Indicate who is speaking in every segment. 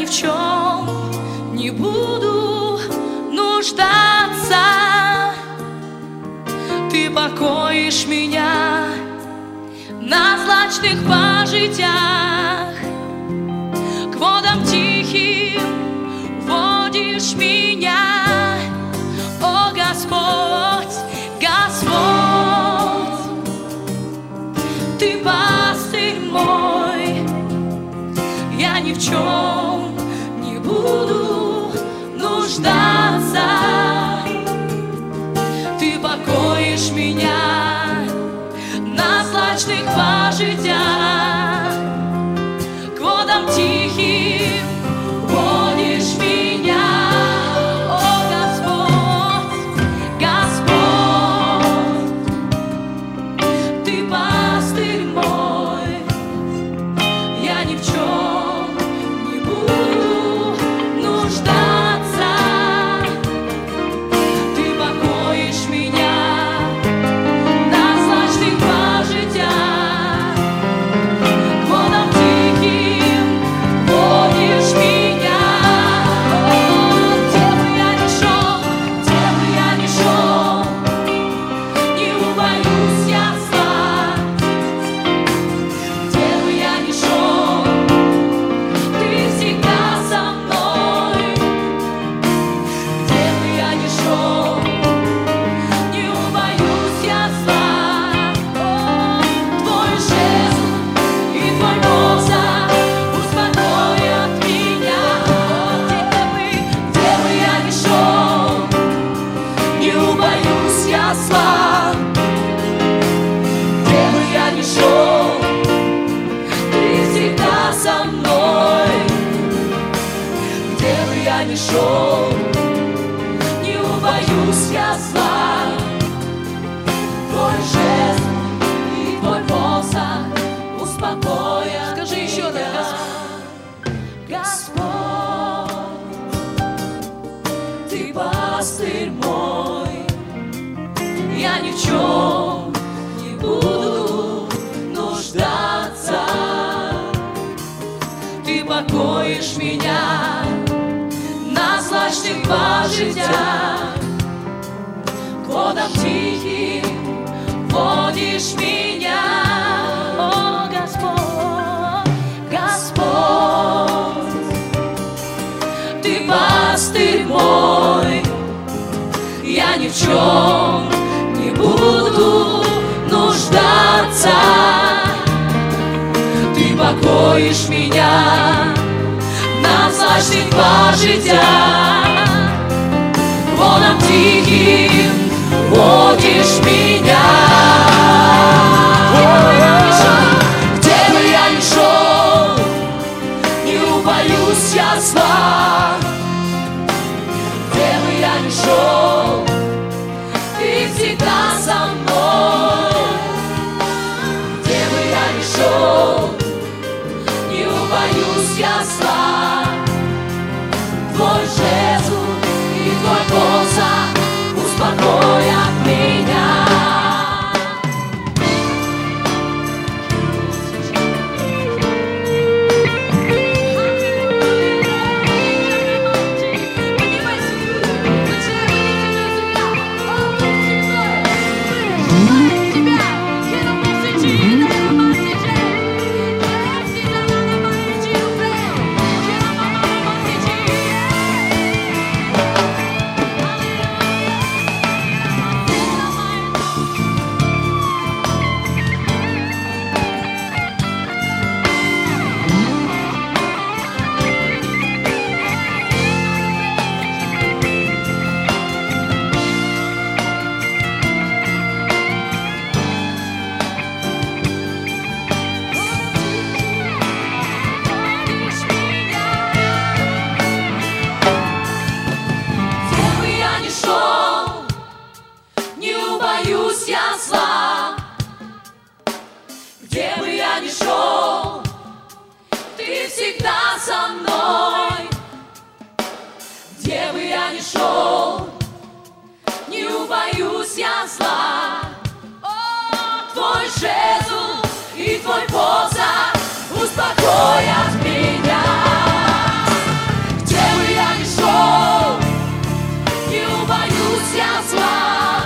Speaker 1: ни в чем не буду нуждаться. Ты покоишь меня на злачных пажитях, к водам тихим водишь меня, о Господь, Господь. Ты пастырь мой, я ни в чем не буду нуждаться. Ты покоишь меня на злачных пажитях, к водам тихим водишь меня, о Господь, Господь. Ты пастырь мой, я ни в чем не буду нуждаться. Ты покоишь меня на злачных пажитях, к водам тихим водишь меня. Где бы я ни шел, не убоюсь я зла. Где бы я ни шел, ты всегда со мной. Где бы я ни шел, не убоюсь я зла. Твой жезл и твой посох успокоят меня. Где бы я ни шел, не убоюсь я зла. Где бы я ни шел, ты всегда со мной. Где бы я ни шел, не убоюсь я зла. Твой жезл и твой посох успокоят. Скажи еще раз, Господь, ты пастырь мой, я ни в чем не буду нуждаться. Ты покоишь меня на злачных пажитях, к водам тихим водишь меня, о Господь, Господь. Ты пастырь мой, я ни в чем не буду нуждаться. Ты покоишь меня на злачных пажитях, к водам тихим водишь меня. Где бы я ни шел, не убоюсь я зла. Где бы я ни шел, ты всегда со мной. Где бы я ни шел, не убоюсь я зла. Твой жезл и твой посох успокоят меня.
Speaker 2: и твой посох успокоят меня.
Speaker 1: убоюсь я зла.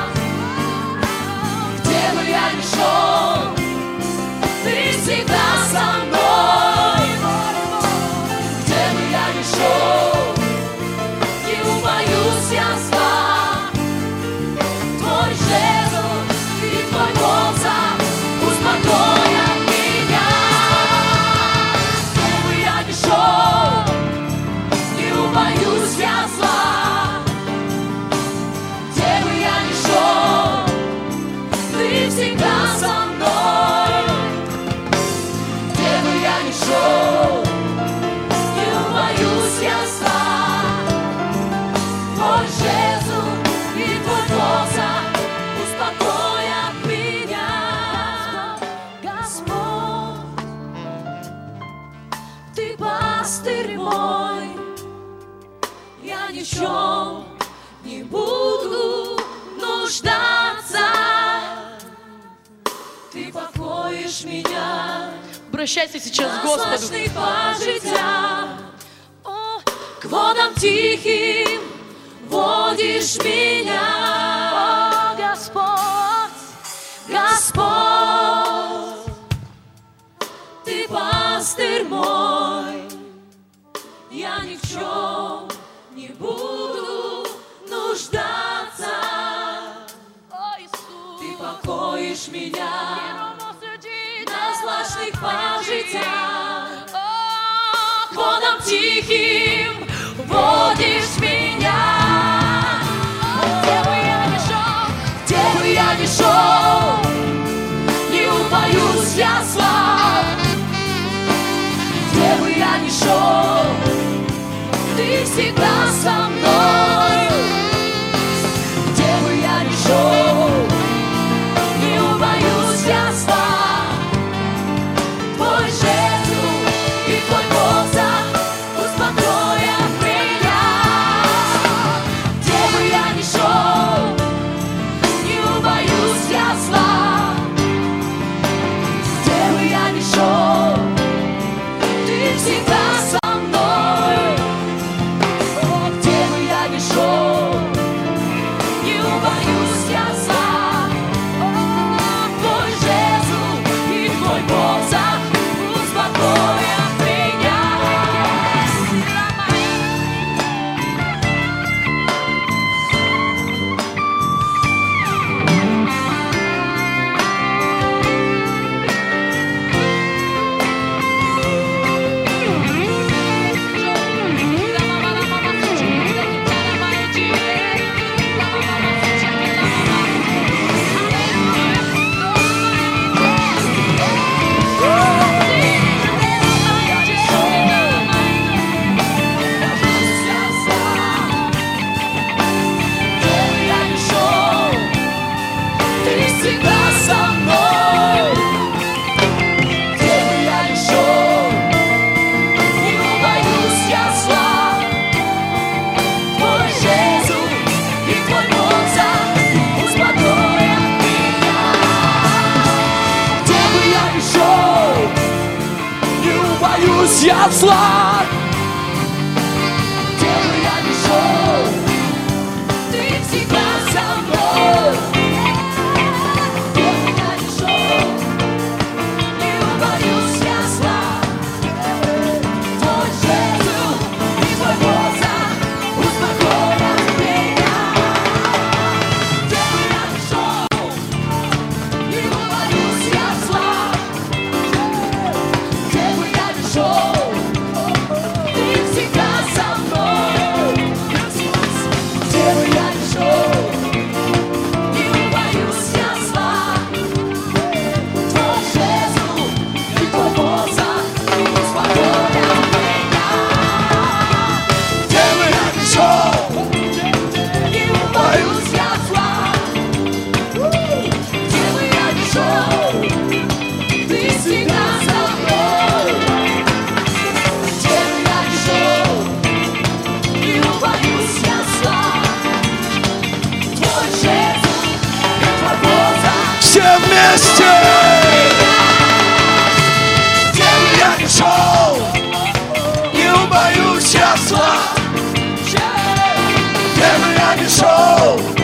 Speaker 1: Где бы я ни шел, ты всегда со мной. Где бы я ни шел, не убоюсь я зла. Твой жезл и твой посох успокоят меня. Где бы я ни шел, не убоюсь я зла. Где бы я ни шел, ты всегда со мной. Где бы я ни шел, не убоюсь я зла. Твой жезл и твой посох успокоят меня. Господь, ты пастырь мой, я ни в чем не буду нуждаться. Ты покоишь меня.
Speaker 2: Обращайся сейчас к
Speaker 1: На
Speaker 2: Господу.
Speaker 1: злачных пажитях, к водам тихим водишь меня. О, Господь, Господь, ты пастырь мой, я ни в чем не буду нуждаться. О, Иисус, ты покоишь меня на злачных пажитях, к водам тихим водишь меня. Где бы я ни шел, где бы я ни шел, не убоюсь я зла. Где бы я ни шел, ты всегда со мной. Где бы я ни шел, не убоюсь я зла. Твой жезл и твой посох успокоят меня. Где бы я ни шел, не убоюсь я зла. Где бы я ни шел, ты всегда со мной. О, где бы я ни шел, не убоюсь я зла. О, твой жезл и твой посох успокоят меня. Я зла. Где бы я ни шел, ты всегда со мной. Где бы я ни шел, не убоюсь я зла. Твой жезл и твой посох успокоят меня. Где бы я ни шел, не убоюсь я зла. Где бы я ни шел, вместе. Где бы я ни шел, не убоюсь я зла. Где бы я ни
Speaker 2: пришел.